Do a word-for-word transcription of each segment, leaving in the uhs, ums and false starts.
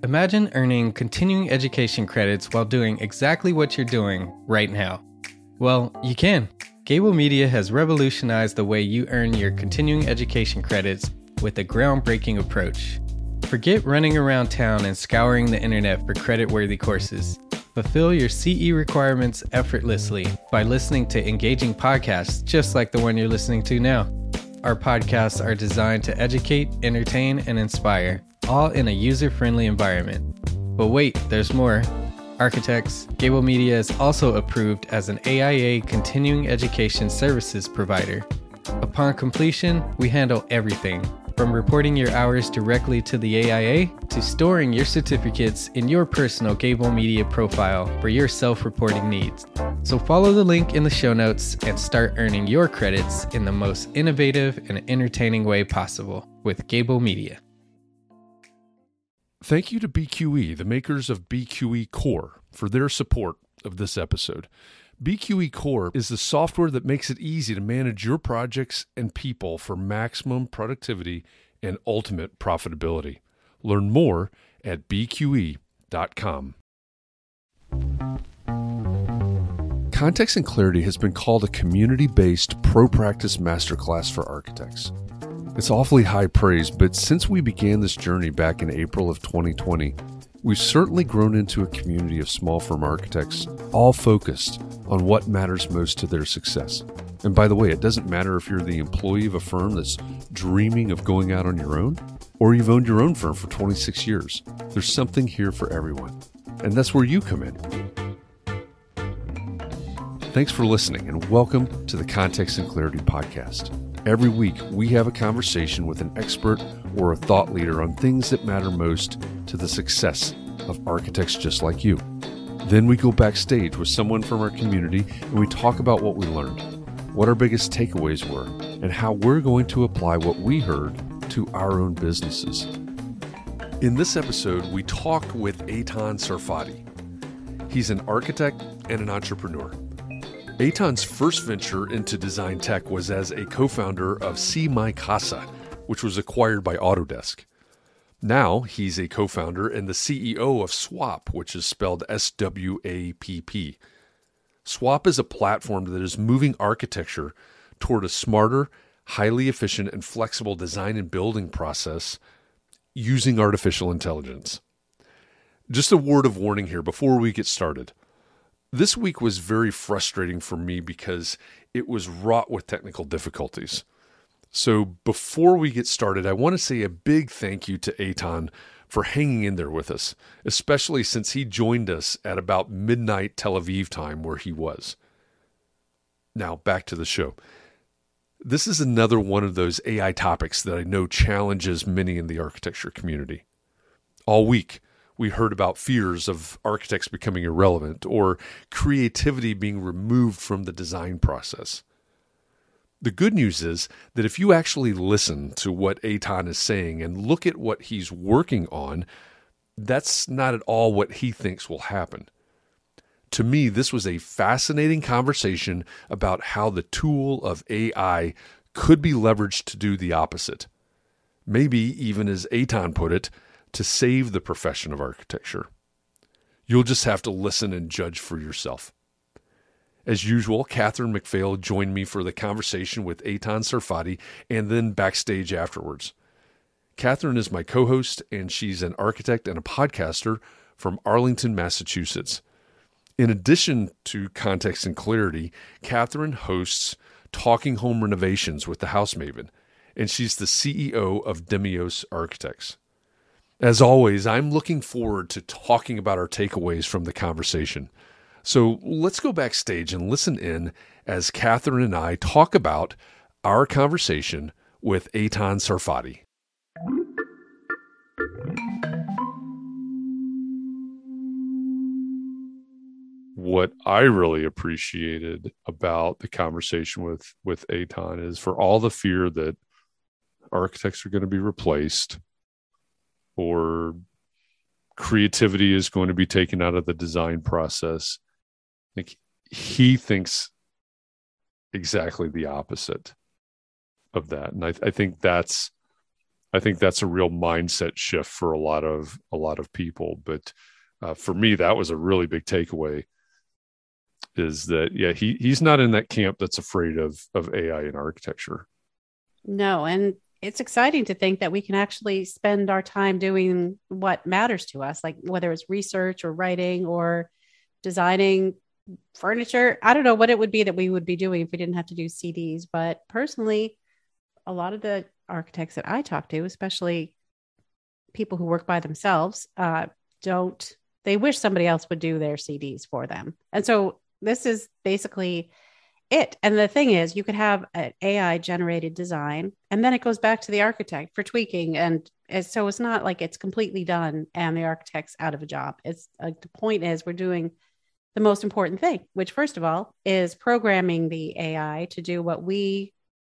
Imagine earning continuing education credits while doing exactly what you're doing right now. Well, you can. Gable Media has revolutionized the way you earn your continuing education credits with a groundbreaking approach. Forget running around town and scouring the internet for credit-worthy courses. Fulfill your C E requirements effortlessly by listening to engaging podcasts just like the one you're listening to now. Our podcasts are designed to educate, entertain, and inspire, all in a user-friendly environment. But wait, there's more. Architects, Gable Media is also approved as an A I A continuing education services provider. Upon completion, we handle everything, from reporting your hours directly to the A I A to storing your certificates in your personal Gable Media profile for your self-reporting needs. So follow the link in the show notes and start earning your credits in the most innovative and entertaining way possible with Gable Media. Thank you to B Q E, the makers of B Q E Core, for their support of this episode. B Q E Core is the software that makes it easy to manage your projects and people for maximum productivity and ultimate profitability. Learn more at b q e dot com. Context and Clarity has been called a community-based pro-practice masterclass for architects. It's awfully high praise, but since we began this journey back in April of twenty twenty, we've certainly grown into a community of small firm architects, all focused on what matters most to their success. And by the way, it doesn't matter if you're the employee of a firm that's dreaming of going out on your own, or you've owned your own firm for twenty-six years. There's something here for everyone. And that's where you come in. Thanks for listening, and welcome to the Context and Clarity podcast. Every week, we have a conversation with an expert or a thought leader on things that matter most to the success of architects just like you. Then we go backstage with someone from our community and we talk about what we learned, what our biggest takeaways were, and how we're going to apply what we heard to our own businesses. In this episode, we talked with Eitan Sarfati. He's an architect and an entrepreneur. Eitan's first venture into design tech was as a co-founder of See My Casa, which was acquired by Autodesk. Now he's a co-founder and the C E O of Swap, which is spelled S W A P P. Swap is a platform that is moving architecture toward a smarter, highly efficient, and flexible design and building process using artificial intelligence. Just a word of warning here before we get started. This week was very frustrating for me because it was wrought with technical difficulties. So before we get started, I want to say a big thank you to Eitan for hanging in there with us, especially since he joined us at about midnight Tel Aviv time where he was. Now back to the show. This is another one of those A I topics that I know challenges many in the architecture community. All week, we heard about fears of architects becoming irrelevant or creativity being removed from the design process. The good news is that if you actually listen to what Eitan is saying and look at what he's working on, that's not at all what he thinks will happen. To me, this was a fascinating conversation about how the tool of A I could be leveraged to do the opposite. Maybe even, as Eitan put it, to save the profession of architecture. You'll just have to listen and judge for yourself. As usual, Catherine McPhail joined me for the conversation with Eitan Sarfati and then backstage afterwards. Catherine is my co-host, and she's an architect and a podcaster from Arlington, Massachusetts. In addition to Context and Clarity, Catherine hosts Talking Home Renovations with the House Maven, and she's the C E O of Demios Architects. As always, I'm looking forward to talking about our takeaways from the conversation. So let's go backstage and listen in as Catherine and I talk about our conversation with Eitan Sarfati. What I really appreciated about the conversation with, with Eitan is for all the fear that architects are going to be replaced or creativity is going to be taken out of the design process. Like, he thinks exactly the opposite of that. And I, I think that's I think that's a real mindset shift for a lot of a lot of people. But uh, for me, that was a really big takeaway. Is that yeah he he's not in that camp that's afraid of of A I in architecture. No, and it's exciting to think that we can actually spend our time doing what matters to us, like whether it's research or writing or designing furniture. I don't know what it would be that we would be doing if we didn't have to do C Ds, but personally, a lot of the architects that I talk to, especially people who work by themselves, uh, don't, they wish somebody else would do their C Ds for them. And so this is basically it. And the thing is, you could have an A I generated design, and then it goes back to the architect for tweaking. And it's, so it's not like it's completely done and the architect's out of a job. It's like, the point is we're doing the most important thing, which first of all is programming the A I to do what we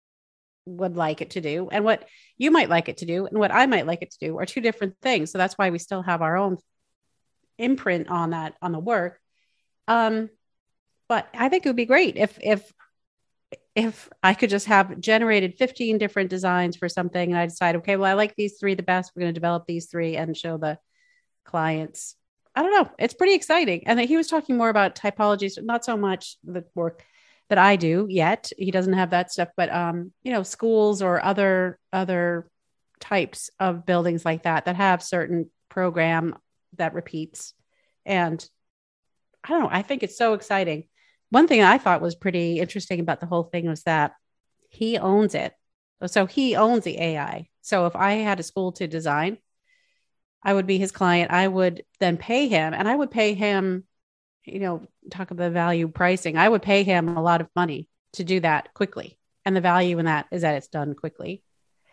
would like it to do, and what you might like it to do and what I might like it to do are two different things. So that's why we still have our own imprint on that, on the work. Um, but I think it would be great if, if, if I could just have generated fifteen different designs for something and I decide, okay, well, I like these three the best. We're going to develop these three and show the clients. I don't know. It's pretty exciting. And he was talking more about typologies, not so much the work that I do yet. He doesn't have that stuff, but, um, you know, schools or other, other types of buildings like that, that have certain program that repeats. And I don't know, I think it's so exciting. One thing I thought was pretty interesting about the whole thing was that he owns it. So he owns the A I. So if I had a school to design, I would be his client. I would then pay him, and I would pay him, you know, talk about the value pricing. I would pay him a lot of money to do that quickly. And the value in that is that it's done quickly.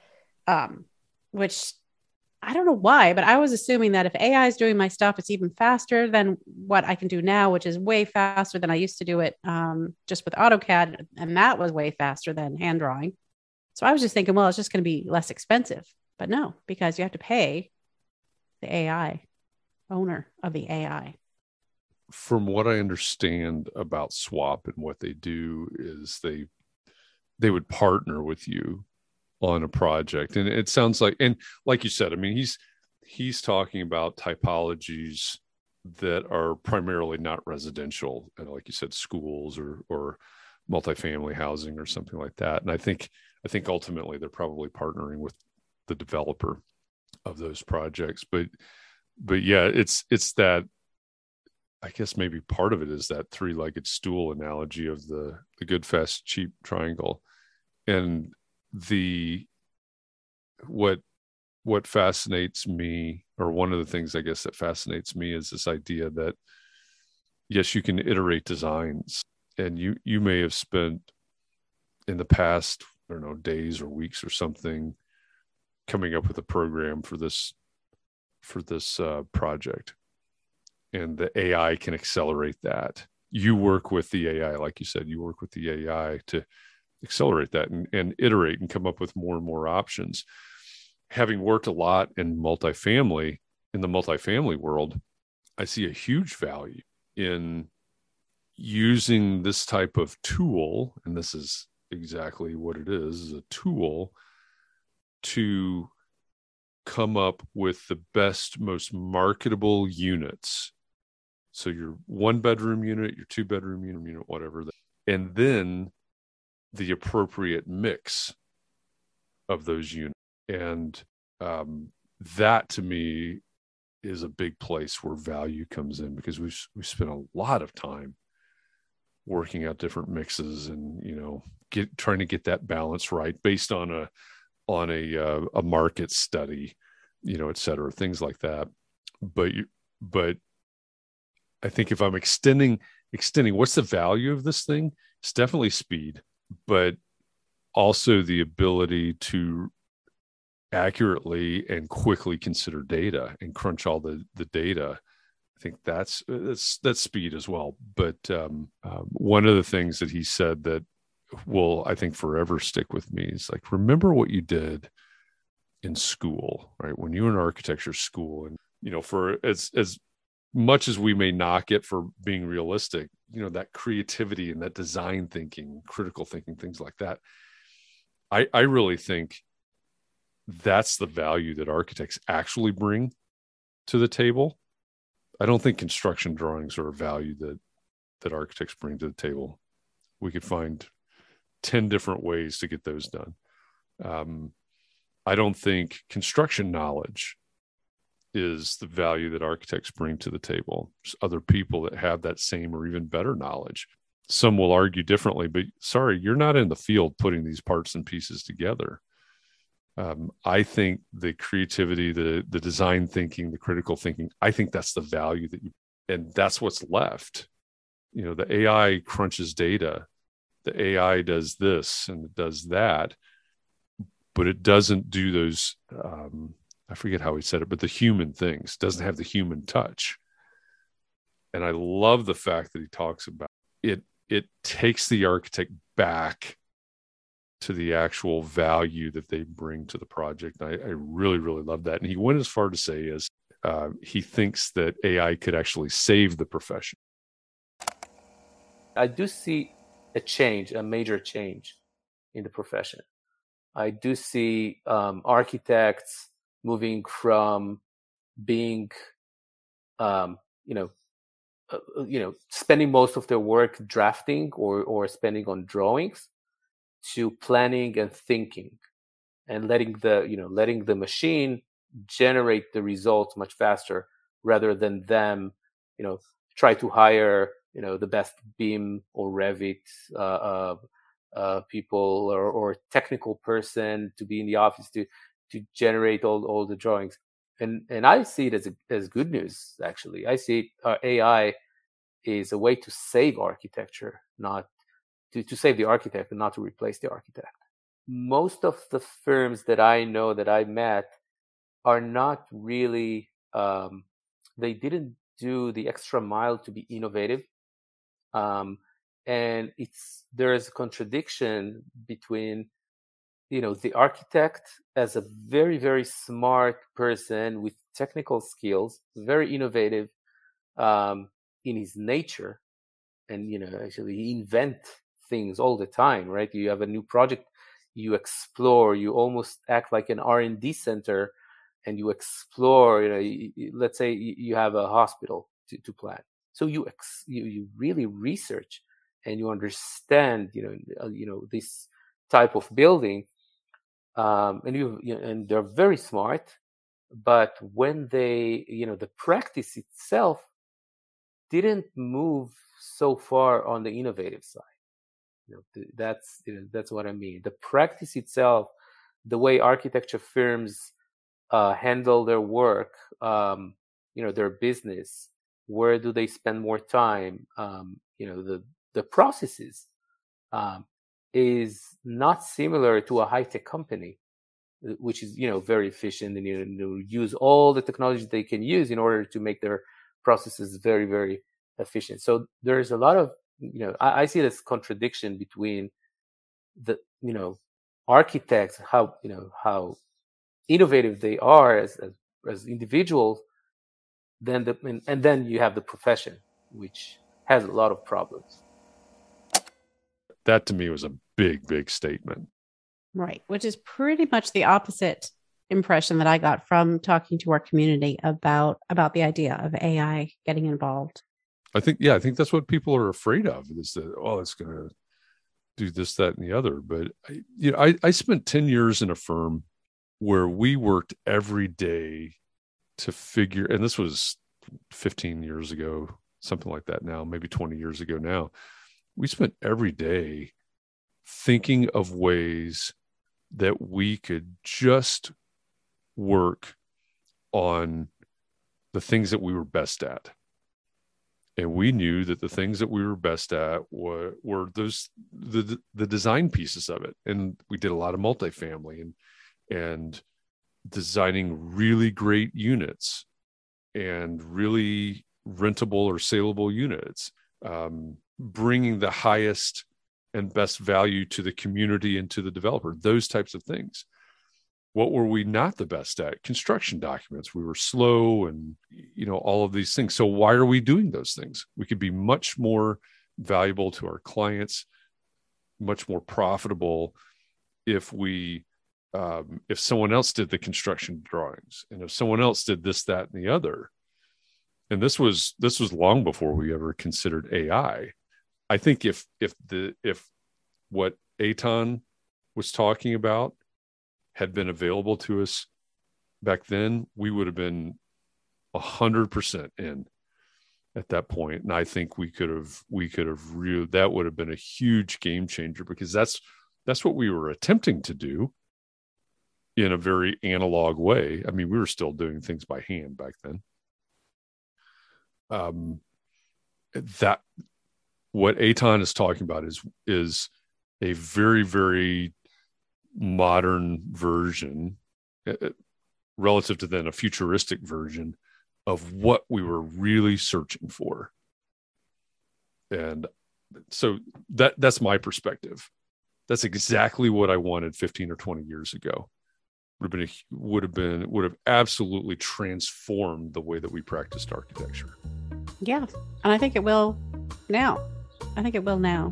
Um, which I don't know why, but I was assuming that if A I is doing my stuff, it's even faster than what I can do now, which is way faster than I used to do it um, just with AutoCAD. And that was way faster than hand drawing. So I was just thinking, well, it's just going to be less expensive. But no, because you have to pay the A I, owner of the A I. From what I understand about Swap and what they do is they they would partner with you on a project. And it sounds like, and like you said, I mean, he's he's talking about typologies that are primarily not residential, and like you said, schools or or multifamily housing or something like that. And I think I think ultimately they're probably partnering with the developer of those projects. But but yeah, it's it's that, I guess maybe part of it is that three-legged stool analogy of the the good, fast, cheap triangle. And the what what fascinates me, or one of the things I guess that fascinates me, is this idea that yes, you can iterate designs, and you you may have spent in the past, I don't know, days or weeks or something coming up with a program for this for this uh, project, and the A I can accelerate that. You work with the A I, like you said, you work with the A I to accelerate that and, and iterate and come up with more and more options. Having worked a lot in multifamily, in the multifamily world, I see a huge value in using this type of tool, and this is exactly what it is, is a tool to come up with the best, most marketable units. So your one bedroom unit, your two bedroom unit, whatever, and then the appropriate mix of those units. And um, that to me is a big place where value comes in, because we've, we've spent a lot of time working out different mixes and, you know, get, trying to get that balance right based on a, on a, uh, a market study, you know, et cetera, things like that. But, you, but I think if I'm extending, extending, what's the value of this thing? It's definitely speed, but also the ability to accurately and quickly consider data and crunch all the, the data. I think that's, that's, that's speed as well. But um, uh, one of the things that he said that will, I think, forever stick with me is like, remember what you did in school, right? When you were in architecture school, and, you know, for as, as much as we may knock it for being realistic, you know, that creativity and that design thinking, critical thinking, things like that. I, I really think that's the value that architects actually bring to the table. I don't think construction drawings are a value that that architects bring to the table. We could find ten different ways to get those done. Um, I don't think construction knowledge is the value that architects bring to the table. There's other people that have that same or even better knowledge. Some will argue differently, but sorry, you're not in the field putting these parts and pieces together. Um, I think the creativity, the the design thinking, the critical thinking, I think that's the value that you, and that's what's left. You know, the A I crunches data, the A I does this and it does that, but it doesn't do those, um, I forget how he said it, but the human things, doesn't have the human touch. And I love the fact that he talks about it. It takes the architect back to the actual value that they bring to the project. I, I really, really love that. And he went as far to say as uh, he thinks that A I could actually save the profession. I do see a change, a major change in the profession. I do see um, architects moving from being, um, you know, uh, you know, spending most of their work drafting or or spending on drawings, to planning and thinking, and letting the you know letting the machine generate the results much faster, rather than them, you know, try to hire you know the best BIM or Revit uh, uh, uh, people or, or technical person to be in the office to to generate all all the drawings. And and I see it as a, as good news. Actually, I see it, uh, A I is a way to save architecture, not to, to save the architect and not to replace the architect. Most of the firms that I know that I met are not really, um, they didn't do the extra mile to be innovative. Um, and it's, there is a contradiction between, you know, the architect as a very, very smart person with technical skills, very innovative um, in his nature. And, you know, actually he invent things all the time, right? You have a new project, you explore, you almost act like an R and D center, and you explore, you know, you, you, let's say you have a hospital to, to plan. So you, ex, you you really research and you understand, you know, uh, you know, this type of building. Um, and you, you know, and they're very smart, but when they, you know, the practice itself didn't move so far on the innovative side. You know, that's you know, that's what I mean. The practice itself, the way architecture firms uh, handle their work, um, you know, their business, where do they spend more time? Um, you know, the the processes um, is not similar to a high tech company, which is you know very efficient and you know use all the technology they can use in order to make their processes very very efficient. So there's a lot of you know I, I see this contradiction between the you know architects, how you know how innovative they are as as, as individuals, then the and, and then you have the profession, which has a lot of problems. That to me was a big big statement. Right, which is pretty much the opposite impression that I got from talking to our community about about the idea of A I getting involved. I think, yeah, I think that's what people are afraid of is that, oh, it's going to do this, that, and the other. But, I, you know, I, I spent ten years in a firm where we worked every day to figure, and this was fifteen years ago, something like that now, maybe twenty years ago now. We spent every day thinking of ways that we could just work on the things that we were best at. And we knew that the things that we were best at were, were those the the design pieces of it. And we did a lot of multifamily and and designing really great units and really rentable or saleable units, um, bringing the highest and best value to the community and to the developer, those types of things. What were we not the best at? Construction documents. We were slow and, you know, all of these things. So why are we doing those things? We could be much more valuable to our clients, much more profitable if we um, if someone else did the construction drawings, and if someone else did this, that, and the other. And this was this was long before we ever considered A I. I think if if the if what Eitan was talking about had been available to us back then, we would have been a hundred percent in at that point. And I think we could have we could have really, that would have been a huge game changer, because that's that's what we were attempting to do in a very analog way. I mean, we were still doing things by hand back then. Um, that what Eitan is talking about is is a very, very modern version, uh, relative to then a futuristic version of what we were really searching for. And so that that's my perspective. That's exactly what I wanted fifteen or twenty years ago. Would have been, a, would have been, would have absolutely transformed the way that we practiced architecture. Yeah. And I think it will now. I think it will now.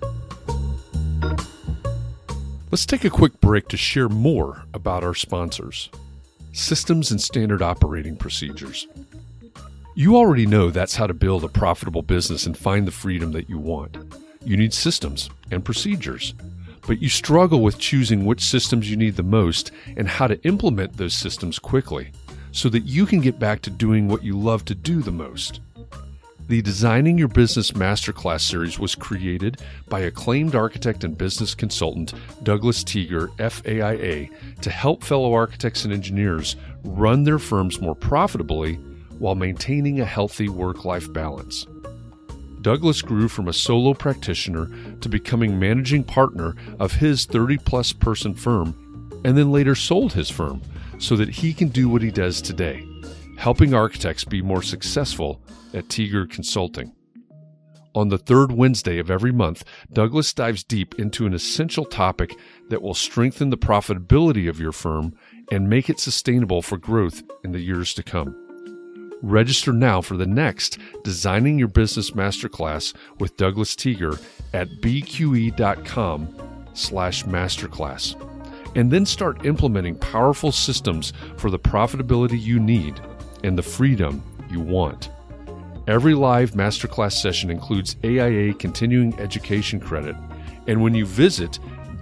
Let's take a quick break to share more about our sponsors. Systems and Standard Operating Procedures. You already know that's how to build a profitable business and find the freedom that you want. You need systems and procedures, but you struggle with choosing which systems you need the most and how to implement those systems quickly so that you can get back to doing what you love to do the most. The Designing Your Business Masterclass series was created by acclaimed architect and business consultant Douglas Teager, F A I A, to help fellow architects and engineers run their firms more profitably while maintaining a healthy work-life balance. Douglas grew from a solo practitioner to becoming managing partner of his thirty-plus person firm, and then later sold his firm so that he can do what he does today, helping architects be more successful at Teager Consulting. On the third Wednesday of every month, Douglas dives deep into an essential topic that will strengthen the profitability of your firm and make it sustainable for growth in the years to come. Register now for the next Designing Your Business Masterclass with Douglas Teager at bqe.com slash masterclass, and then start implementing powerful systems for the profitability you need and the freedom you want. Every live masterclass session includes A I A continuing education credit, and when you visit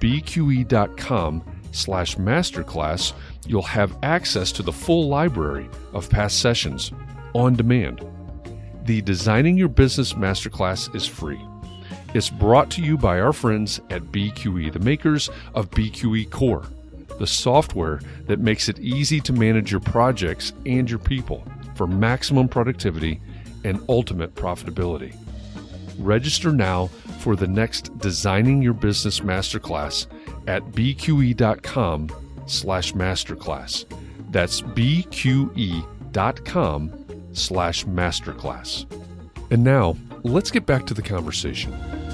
bqe.com slash masterclass, you'll have access to the full library of past sessions on demand. The Designing Your Business Masterclass is free. It's brought to you by our friends at B Q E, the makers of B Q E Core, the software that makes it easy to manage your projects and your people for maximum productivity and ultimate profitability. Register now for the next Designing Your Business Masterclass at bqe.com slash masterclass. That's bqe.com slash masterclass. And now, let's get back to the conversation.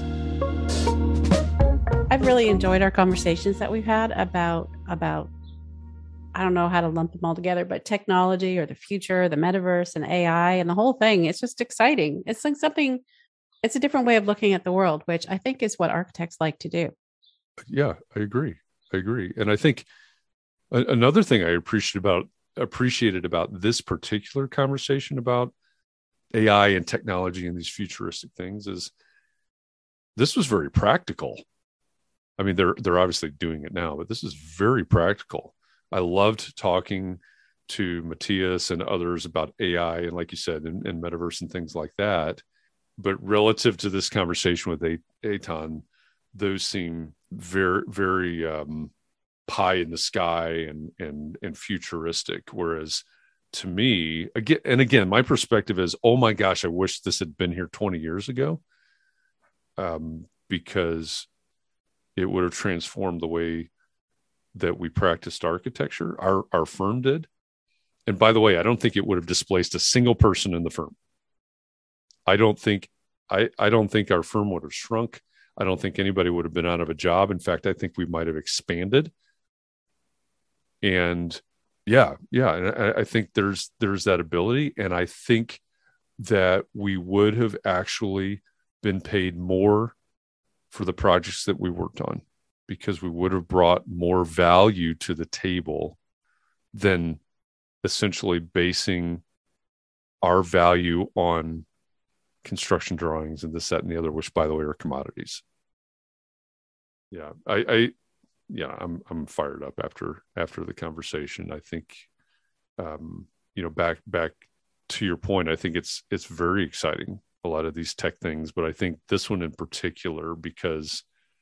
I've really enjoyed our conversations that we've had about, about, I don't know how to lump them all together, but technology or the future, the metaverse and A I and the whole thing. It's just exciting. It's like something, it's a different way of looking at the world, which I think is what architects like to do. Yeah, I agree. I agree. And I think a- another thing I appreciate about appreciated about this particular conversation about A I and technology and these futuristic things is this was very practical. I mean, they're they're obviously doing it now, but this is very practical. I loved talking to Matthias and others about A I and, like you said, and, and metaverse and things like that. But relative to this conversation with Eitan, those seem very, very um, pie in the sky and and and futuristic. Whereas to me, again and again, my perspective is, oh my gosh, I wish this had been here twenty years ago, um, because it would have transformed the way that we practiced architecture. Our our firm did. And by the way, I don't think it would have displaced a single person in the firm. I don't think I, I don't think our firm would have shrunk. I don't think anybody would have been out of a job. In fact, I think we might have expanded. And yeah, yeah, and I, I think there's there's that ability. And I think that we would have actually been paid more for the projects that we worked on. because we would have brought more value to the table than essentially basing our value on construction drawings and this, that, and the other, which, by the way, are commodities. Yeah, I, I yeah, I'm I'm fired up after after the conversation. I think, um, you know, back back to your point, I think it's it's very exciting, a lot of these tech things, but I think this one in particular, because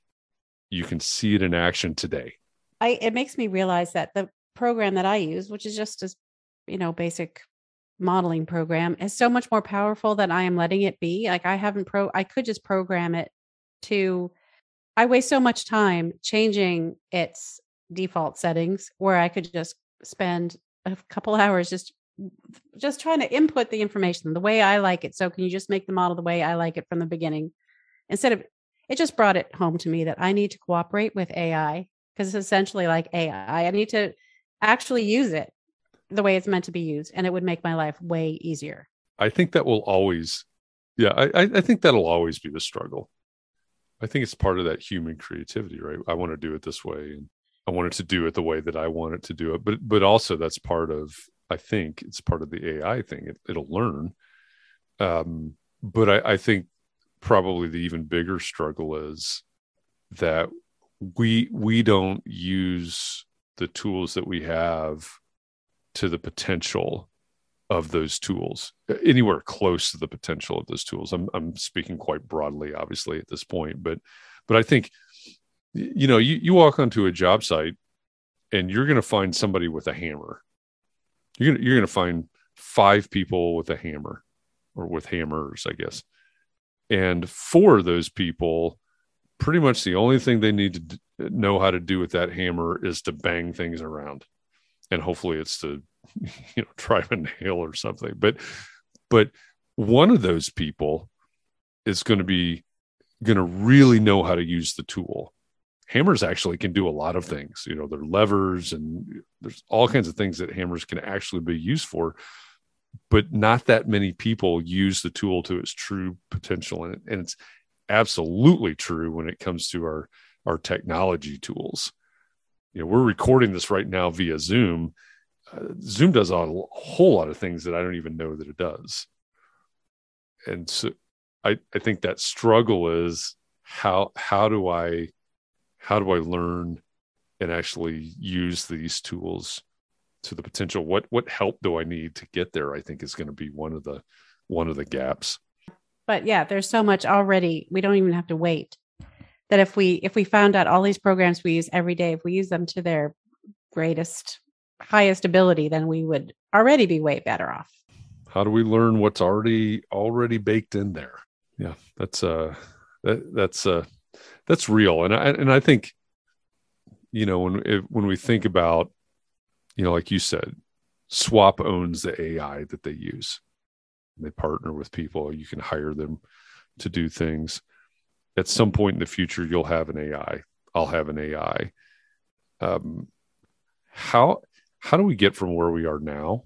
you can see it in action today. I it makes me realize that the program that I use, which is just as, you know, basic modeling program, is so much more powerful than I am letting it be. Like I haven't pro I could just program it to I waste so much time changing its default settings where I could just spend a couple hours just just trying to input the information the way I like it. So can you just make the model the way I like it from the beginning? Instead of, it just brought it home to me that I need to cooperate with A I, because it's essentially like A I. I need to actually use it the way it's meant to be used, and it would make my life way easier. I think that will always, yeah, I, I think that'll always be the struggle. I think it's part of that human creativity, right? I want to do it this way, and I want it to do it the way that I want it to do it. But but also that's part of, I think it's part of the A I thing. It, it'll learn. Um, but I, I think probably the even bigger struggle is that we we don't use the tools that we have to the potential of those tools, anywhere close to the potential of those tools. I'm I'm speaking quite broadly, obviously, at this point, but but I think, you know, you, you walk onto a job site and you're going to find somebody with a hammer. You're gonna, you're going to find five people with a hammer, or with hammers, I guess. And four of those people, pretty much the only thing they need to d- know how to do with that hammer is to bang things around. And hopefully it's to, you know, drive a nail or something. But, but one of those people is going to be going to really know how to use the tool. Hammers actually can do a lot of things. You know, they're levers, and there's all kinds of things that hammers can actually be used for, but not that many people use the tool to its true potential. And, and it's absolutely true when it comes to our, our technology tools. You know, we're recording this right now via Zoom. Uh, Zoom does a whole lot of things that I don't even know that it does. And so I, I think that struggle is how, how do I, how do I learn and actually use these tools to the potential? What, what help do I need to get there? I think is going to be one of the, one of the gaps. But yeah, there's so much already. We don't even have to wait. That if we, if we found out all these programs we use every day, if we use them to their greatest, highest ability, then we would already be way better off. How do we learn what's already already baked in there? Yeah, that's uh that, that's uh that's real. And I and I think, you know, when if, when we think about, you know, like you said, Swap owns the A I that they use. They partner with people. You can hire them to do things. At some point in the future, you'll have an A I. I'll have an A I. Um, how how do we get from where we are now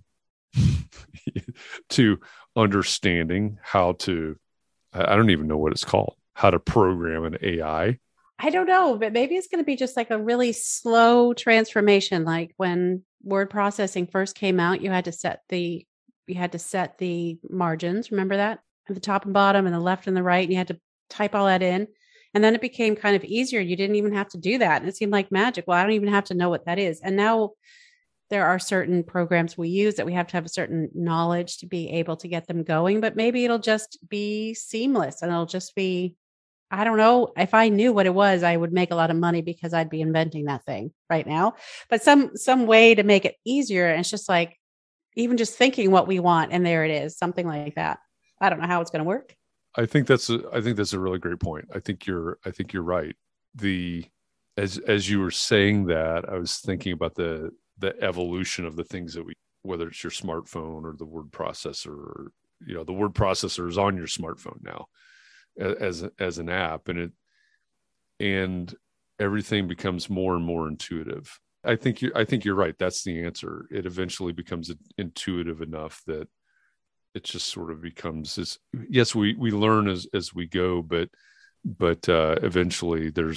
to understanding how to, I don't even know what it's called, how to program an A I? I don't know, but maybe it's going to be just like a really slow transformation. Like when word processing first came out, you had to set the, you had to set the margins. Remember that? At the top and bottom and the left and the right, and you had to type all that in. And then it became kind of easier. You didn't even have to do that. And it seemed like magic. Well, I don't even have to know what that is. And now there are certain programs we use that we have to have a certain knowledge to be able to get them going, but maybe it'll just be seamless and it'll just be, I don't know. If I knew what it was, I would make a lot of money because I'd be inventing that thing right now, but some, some way to make it easier. And it's just like, even just thinking what we want. And there it is, something like that. I don't know how it's going to work. I think that's a, I think that's a really great point. I think you're, I think you're right. The, as, as you were saying that, I was thinking about the, the evolution of the things that we, whether it's your smartphone or the word processor, or, you know, the word processor is on your smartphone now as, as an app, and it, and everything becomes more and more intuitive. I think you, I think you're right. That's the answer. It eventually becomes intuitive enough that it just sort of becomes this, yes, we, we learn as, as we go, but, but uh, eventually there's,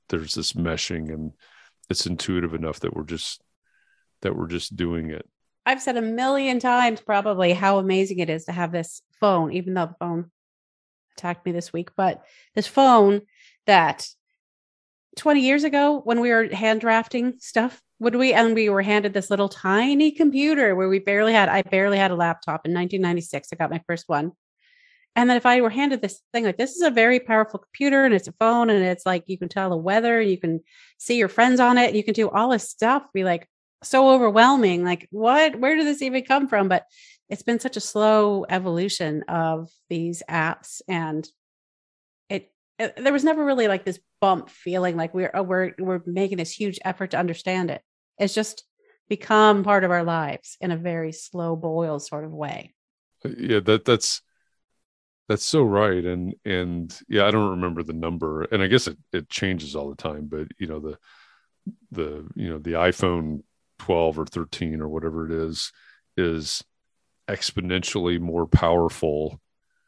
there's this meshing and it's intuitive enough that we're just that we're just doing it. I've said a million times probably how amazing it is to have this phone, even though the phone attacked me this week, but this phone that twenty years ago when we were hand drafting stuff, would we, and we were handed this little tiny computer where we barely had, I barely had a laptop in nineteen ninety-six. I got my first one. And then if I were handed this thing, like this is a very powerful computer and it's a phone and it's like, you can tell the weather and you can see your friends on it. And you can do all this stuff. Be like so overwhelming. Like what, where did this even come from? But it's been such a slow evolution of these apps. And it, it there was never really like this bump feeling like we're, oh, we're, we're making this huge effort to understand it. It's just become part of our lives in a very slow boil sort of way. Yeah, that that's, That's so right. And, and yeah, I don't remember the number, and I guess it, it changes all the time, but you know, the, the, you know, the iPhone twelve or thirteen or whatever it is, is exponentially more powerful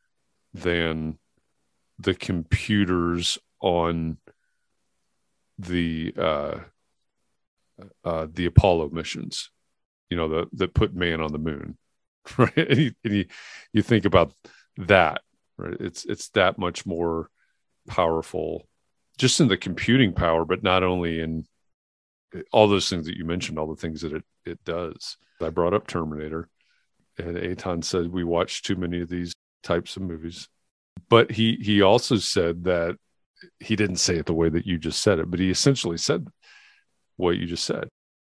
than the computers on the, uh, uh, the Apollo missions, you know, the, that put man on the moon. Right. And you, and you, you think about that. Right. It's it's that much more powerful just in the computing power, but not only in all those things that you mentioned, all the things that it, it does. I brought up Terminator, and Eitan said we watched too many of these types of movies. But he he also said that he didn't say it the way that you just said it, but he essentially said what you just said.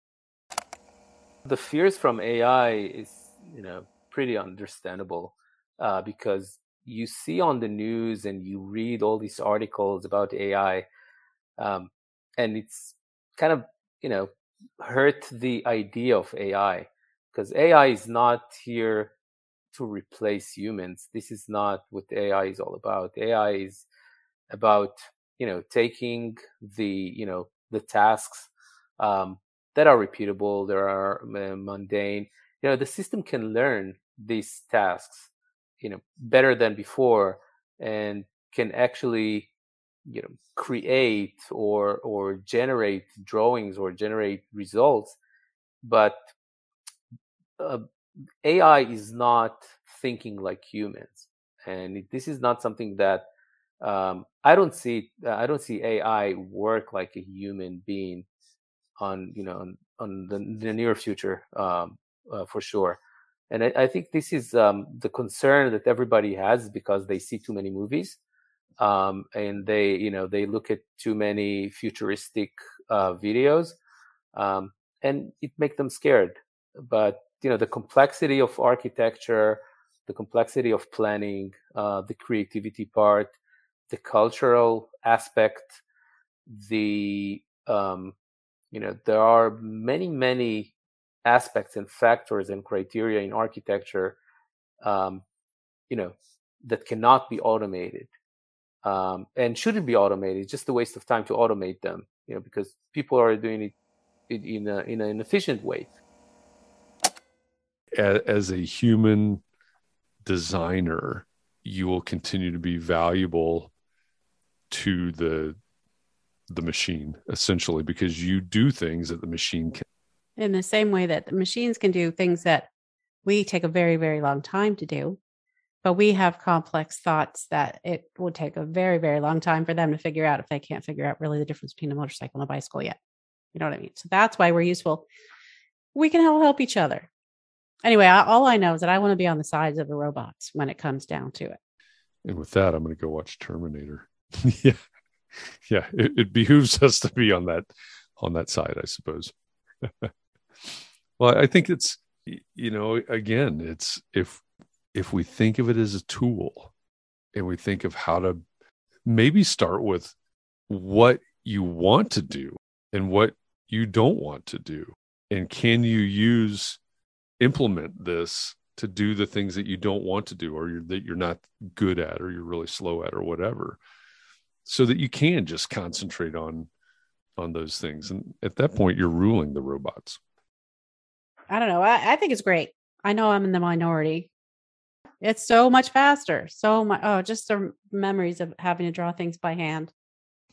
The fears from A I is, you know, pretty understandable uh, because you see on the news and you read all these articles about A I, um, and it's kind of, you know, hurt the idea of A I, because A I is not here to replace humans. This is not what A I is all about. A I is about, you know, taking the, you know, the tasks um, that are repeatable, that are uh, mundane. You know, the system can learn these tasks, you know, better than before, and can actually, you know, create or or generate drawings or generate results. But uh, A I is not thinking like humans, and this is not something that um, I don't see. I don't see A I work like a human being on, you know, on, on the, the near future, um, uh, for sure. And I, I think this is um, the concern that everybody has, because they see too many movies, um, and they, you know, they look at too many futuristic uh, videos, um, and it makes them scared. But you know, the complexity of architecture, the complexity of planning, uh, the creativity part, the cultural aspect, the um, you know, there are many, many aspects and factors and criteria in architecture, um, you know, that cannot be automated, um, and shouldn't be automated. It's just a waste of time to automate them, you know, because people are doing it in, in, a, in an efficient way. As a human designer, you will continue to be valuable to the the machine, essentially, because you do things that the machine can. In the same way that the machines can do things that we take a very, very long time to do, but we have complex thoughts that it would take a very, very long time for them to figure out, if they can't figure out really the difference between a motorcycle and a bicycle yet. You know what I mean? So that's why we're useful. We can all help each other. Anyway, I, all I know is that I want to be on the sides of the robots when it comes down to it. And with that, I'm going to go watch Terminator. yeah. Yeah. It, it behooves us to be on that, on that side, I suppose. Well, I think it's, you know, again, it's, if, if we think of it as a tool and we think of how to maybe start with what you want to do and what you don't want to do, and can you use, implement this to do the things that you don't want to do, or you're, that you're not good at, or you're really slow at, or whatever, so that you can just concentrate on, on those things. And at that point, you're ruling the robots. I don't know. I, I think it's great. I know I'm in the minority. It's so much faster. So much. Oh, just the memories of having to draw things by hand.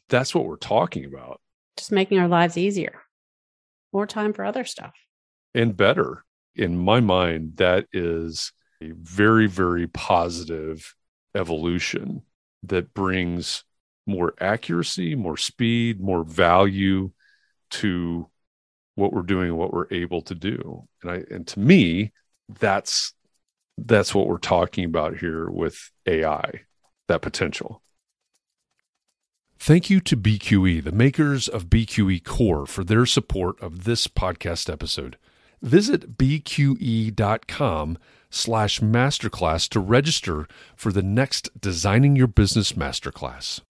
that's what we're talking about. Just making our lives easier, more time for other stuff. And better. In my mind, that is a very, very positive evolution that brings more accuracy, more speed, more value to what we're doing and what we're able to do. And I, and to me, that's, that's what we're talking about here with A I, that potential. Thank you to B Q E, the makers of B Q E Core, for their support of this podcast episode. Visit bqe.com slash masterclass to register for the next Designing Your Business Masterclass.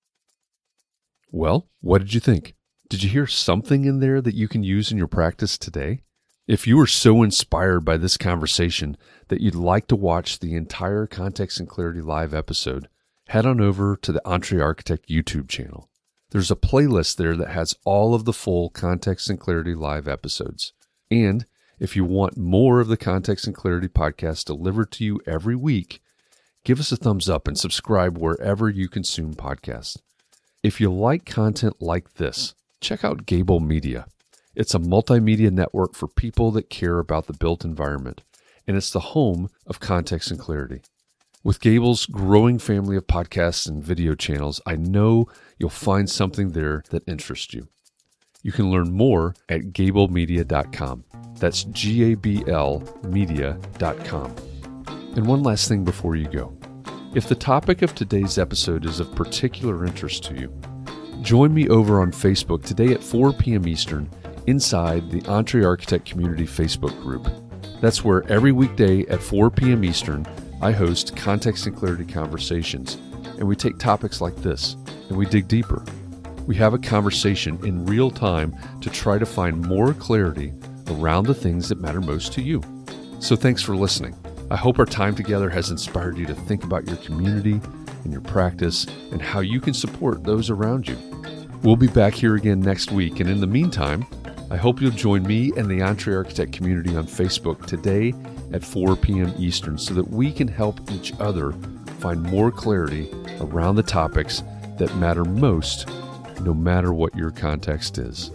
Well, what did you think? Did you hear something in there that you can use in your practice today? If you were so inspired by this conversation that you'd like to watch the entire Context and Clarity Live episode, head on over to the EntreArchitect YouTube channel. There's a playlist there that has all of the full Context and Clarity Live episodes. And if you want more of the Context and Clarity podcast delivered to you every week, give us a thumbs up and subscribe wherever you consume podcasts. If you like content like this, check out Gable Media. It's a multimedia network for people that care about the built environment, and it's the home of Context and Clarity. With Gable's growing family of podcasts and video channels, I know you'll find something there that interests you. You can learn more at gable media dot com. That's G A B L media dot com. And one last thing before you go. If the topic of today's episode is of particular interest to you, join me over on Facebook today at four p.m. Eastern inside the EntreArchitect Community Facebook group. That's where every weekday at four p.m. Eastern, I host Context and Clarity conversations, and we take topics like this, and we dig deeper. We have a conversation in real time to try to find more clarity around the things that matter most to you. So thanks for listening. I hope our time together has inspired you to think about your community and your practice and how you can support those around you. We'll be back here again next week, and in the meantime, I hope you'll join me and the EntreArchitect community on Facebook today at four p.m. Eastern so that we can help each other find more clarity around the topics that matter most, no matter what your context is.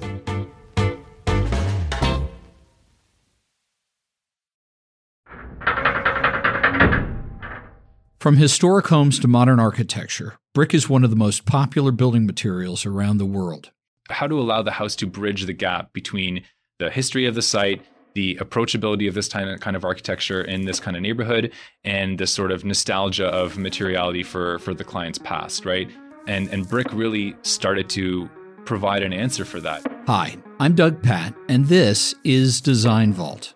From historic homes to modern architecture, brick is one of the most popular building materials around the world. How to allow the house to bridge the gap between the history of the site, the approachability of this kind of architecture in this kind of neighborhood, and the sort of nostalgia of materiality for, for the client's past, right? And, and brick really started to provide an answer for that. Hi, I'm Doug Patt, and this is Design Vault.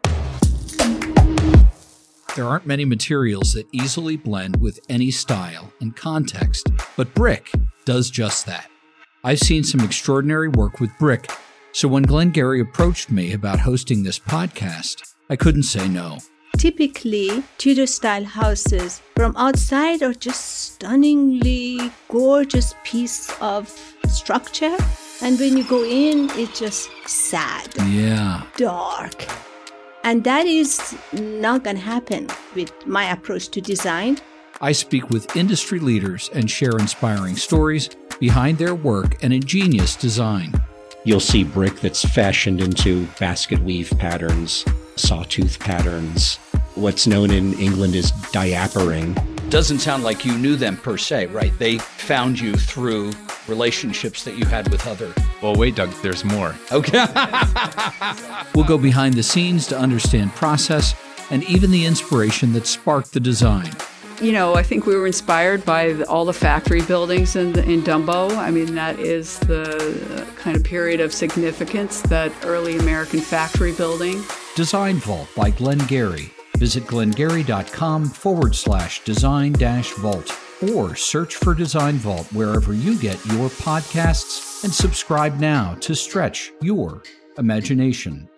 There aren't many materials that easily blend with any style and context, but brick does just that. I've seen some extraordinary work with brick, so when Glenn Gary approached me about hosting this podcast, I couldn't say no. Typically, Tudor-style houses from outside are just stunningly gorgeous piece of structure, and when you go in, it's just sad, yeah, dark. And that is not going to happen with my approach to design. I speak with industry leaders and share inspiring stories behind their work and ingenious design. You'll see brick that's fashioned into basket weave patterns, sawtooth patterns. What's known in England as diapering. Doesn't sound like you knew them per se, right? They found you through relationships that you had with other. Well, wait, Doug, there's more. Okay. We'll go behind the scenes to understand process and even the inspiration that sparked the design. You know, I think we were inspired by the, all the factory buildings in, in Dumbo. I mean, that is the kind of period of significance, that early American factory building. Design Vault by Glenn Gary. Visit glengary.com forward slash design dash vault or search for Design Vault wherever you get your podcasts and subscribe now to stretch your imagination.